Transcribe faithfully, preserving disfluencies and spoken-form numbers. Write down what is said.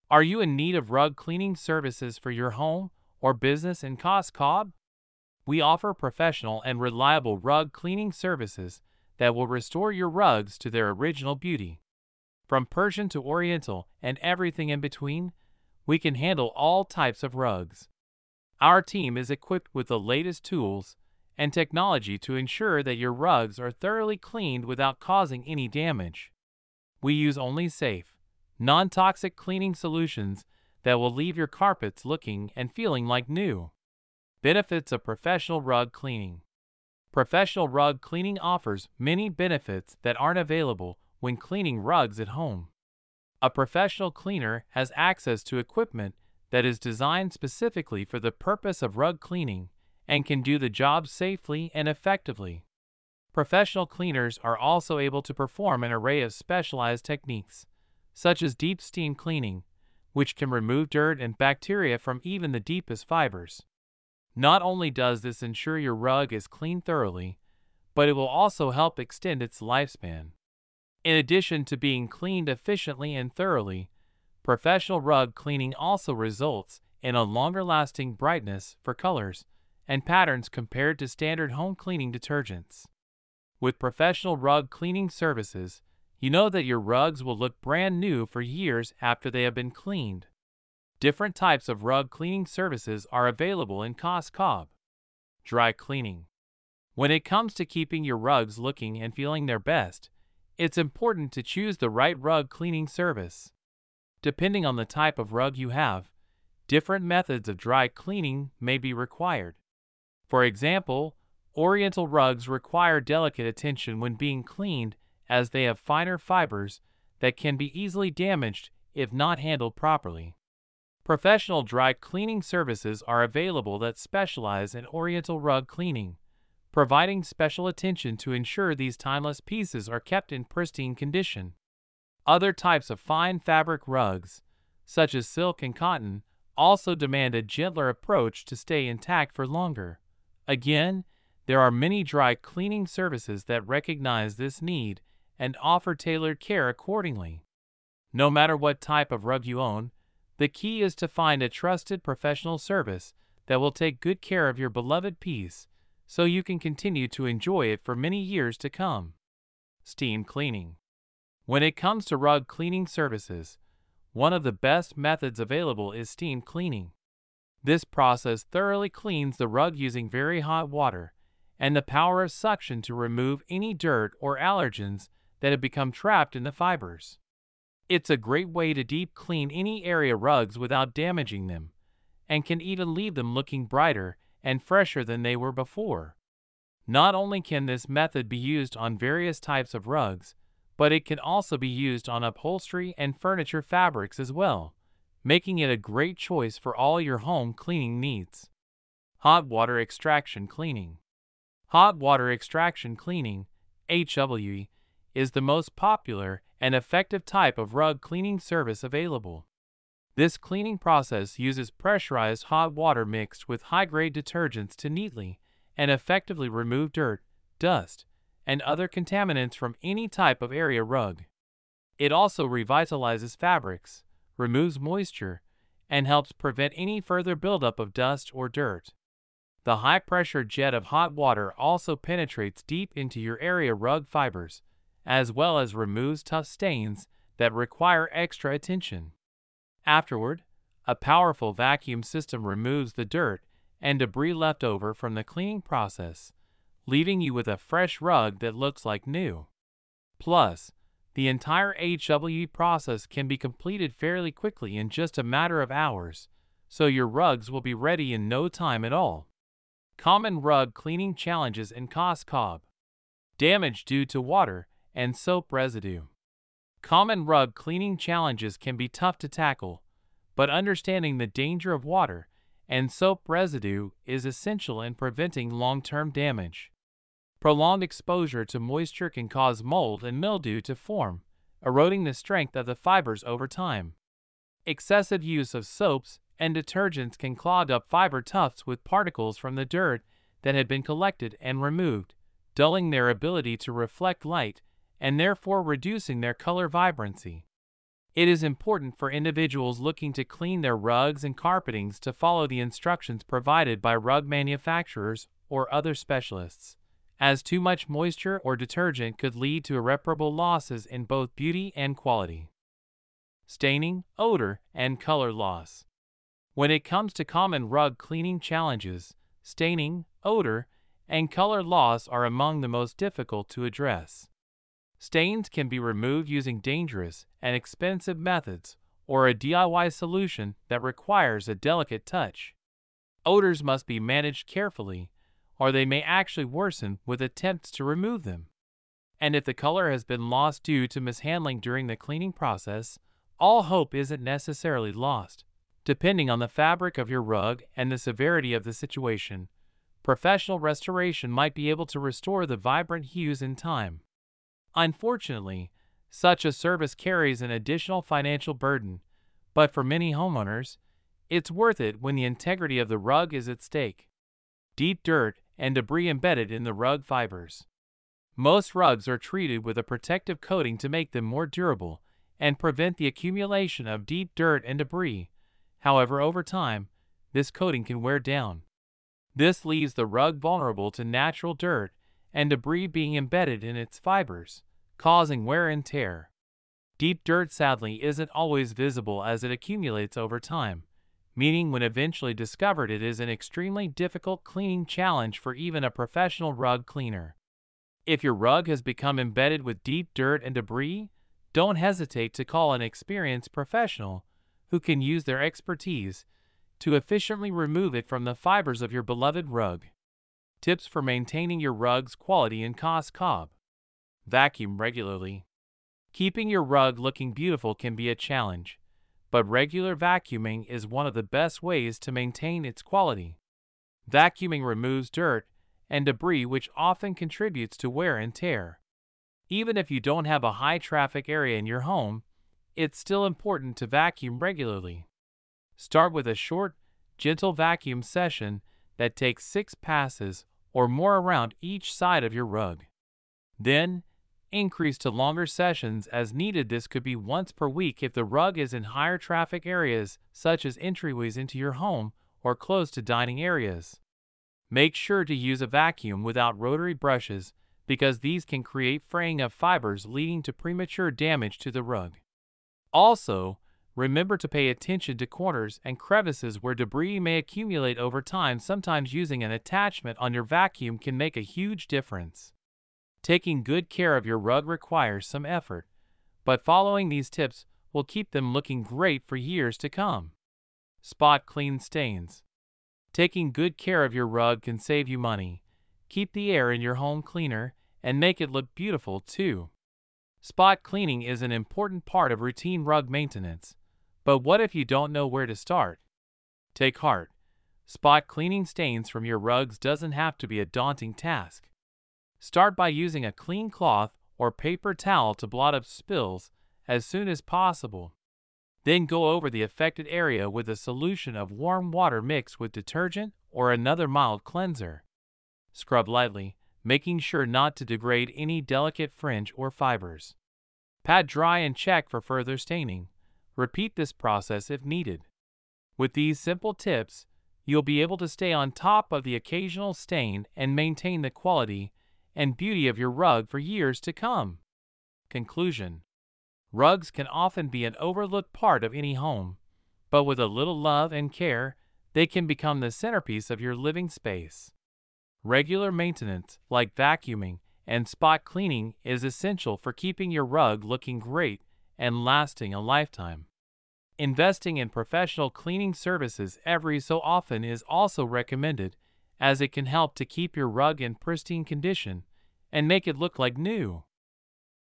Are you in need of rug cleaning services for your home or business in Cos Cob? We offer professional and reliable rug cleaning services that will restore your rugs to their original beauty. From Persian to Oriental and everything in between, we can handle all types of rugs. Our team is equipped with the latest tools and technology to ensure that your rugs are thoroughly cleaned without causing any damage. We use only safe, non-toxic cleaning solutions that will leave your carpets looking and feeling like new. Benefits of professional rug cleaning. Professional rug cleaning offers many benefits that aren't available when cleaning rugs at home. A professional cleaner has access to equipment that is designed specifically for the purpose of rug cleaning and can do the job safely and effectively. Professional cleaners are also able to perform an array of specialized techniques, such as deep steam cleaning, which can remove dirt and bacteria from even the deepest fibers. Not only does this ensure your rug is cleaned thoroughly, but it will also help extend its lifespan. In addition to being cleaned efficiently and thoroughly, professional rug cleaning also results in a longer-lasting brightness for colors and patterns compared to standard home cleaning detergents. With professional rug cleaning services, you know that your rugs will look brand new for years after they have been cleaned. Different types of rug cleaning services are available in Cos Cob. Dry cleaning. When it comes to keeping your rugs looking and feeling their best, it's important to choose the right rug cleaning service. Depending on the type of rug you have, different methods of dry cleaning may be required. For example, Oriental rugs require delicate attention when being cleaned as they have finer fibers that can be easily damaged if not handled properly. Professional dry cleaning services are available that specialize in Oriental rug cleaning, providing special attention to ensure these timeless pieces are kept in pristine condition. Other types of fine fabric rugs, such as silk and cotton, also demand a gentler approach to stay intact for longer. Again, there are many dry cleaning services that recognize this need and offer tailored care accordingly. No matter what type of rug you own, the key is to find a trusted professional service that will take good care of your beloved piece so you can continue to enjoy it for many years to come. Steam cleaning. When it comes to rug cleaning services, one of the best methods available is steam cleaning. This process thoroughly cleans the rug using very hot water and the power of suction to remove any dirt or allergens that have become trapped in the fibers. It's a great way to deep clean any area rugs without damaging them, and can even leave them looking brighter and fresher than they were before. Not only can this method be used on various types of rugs, but it can also be used on upholstery and furniture fabrics as well, making it a great choice for all your home cleaning needs. Hot water extraction cleaning. Hot water extraction cleaning, H W E, is the most popular and effective type of rug cleaning service available. This cleaning process uses pressurized hot water mixed with high-grade detergents to neatly and effectively remove dirt, dust, and other contaminants from any type of area rug. It also revitalizes fabrics, removes moisture, and helps prevent any further buildup of dust or dirt. The high-pressure jet of hot water also penetrates deep into your area rug fibers, as well as removes tough stains that require extra attention. Afterward, a powerful vacuum system removes the dirt and debris left over from the cleaning process, leaving you with a fresh rug that looks like new. Plus, the entire H W E process can be completed fairly quickly in just a matter of hours, so your rugs will be ready in no time at all. Common rug cleaning challenges in Cos Cob. Damage due to water and soap residue. Common rug cleaning challenges can be tough to tackle, but understanding the danger of water and soap residue is essential in preventing long-term damage. Prolonged exposure to moisture can cause mold and mildew to form, eroding the strength of the fibers over time. Excessive use of soaps and detergents can clog up fiber tufts with particles from the dirt that had been collected and removed, dulling their ability to reflect light and therefore reducing their color vibrancy. It is important for individuals looking to clean their rugs and carpetings to follow the instructions provided by rug manufacturers or other specialists, as too much moisture or detergent could lead to irreparable losses in both beauty and quality. Staining, odor, and color loss. When it comes to common rug cleaning challenges, staining, odor, and color loss are among the most difficult to address. Stains can be removed using dangerous and expensive methods or a D I Y solution that requires a delicate touch. Odors must be managed carefully, or they may actually worsen with attempts to remove them. And if the color has been lost due to mishandling during the cleaning process, all hope isn't necessarily lost. Depending on the fabric of your rug and the severity of the situation, professional restoration might be able to restore the vibrant hues in time. Unfortunately, such a service carries an additional financial burden, but for many homeowners, it's worth it when the integrity of the rug is at stake. Deep dirt and debris embedded in the rug fibers. Most rugs are treated with a protective coating to make them more durable and prevent the accumulation of deep dirt and debris. However, over time, this coating can wear down. This leaves the rug vulnerable to natural dirt and debris being embedded in its fibers, causing wear and tear. Deep dirt sadly isn't always visible as it accumulates over time, meaning when eventually discovered it is an extremely difficult cleaning challenge for even a professional rug cleaner. If your rug has become embedded with deep dirt and debris, don't hesitate to call an experienced professional who can use their expertise to efficiently remove it from the fibers of your beloved rug. Tips for maintaining your rug's quality and cost. Cob. Vacuum regularly. Keeping your rug looking beautiful can be a challenge, but regular vacuuming is one of the best ways to maintain its quality. Vacuuming removes dirt and debris, which often contributes to wear and tear. Even if you don't have a high traffic area in your home, it's still important to vacuum regularly. Start with a short, gentle vacuum session that takes six passes or more around each side of your rug. Then, increase to longer sessions as needed. This could be once per week if the rug is in higher traffic areas, such as entryways into your home or close to dining areas. Make sure to use a vacuum without rotary brushes, because these can create fraying of fibers leading to premature damage to the rug. Also, remember to pay attention to corners and crevices where debris may accumulate over time. Sometimes using an attachment on your vacuum can make a huge difference. Taking good care of your rug requires some effort, but following these tips will keep them looking great for years to come. Spot clean stains. Taking good care of your rug can save you money, keep the air in your home cleaner, and make it look beautiful too. Spot cleaning is an important part of routine rug maintenance, but what if you don't know where to start? Take heart. Spot cleaning stains from your rugs doesn't have to be a daunting task. Start by using a clean cloth or paper towel to blot up spills as soon as possible. Then go over the affected area with a solution of warm water mixed with detergent or another mild cleanser. Scrub lightly, making sure not to degrade any delicate fringe or fibers. Pat dry and check for further staining. Repeat this process if needed. With these simple tips, you'll be able to stay on top of the occasional stain and maintain the quality and beauty of your rug for years to come. Conclusion. Rugs can often be an overlooked part of any home, but with a little love and care, they can become the centerpiece of your living space. Regular maintenance, like vacuuming and spot cleaning, is essential for keeping your rug looking great and lasting a lifetime. Investing in professional cleaning services every so often is also recommended, as it can help to keep your rug in pristine condition and make it look like new.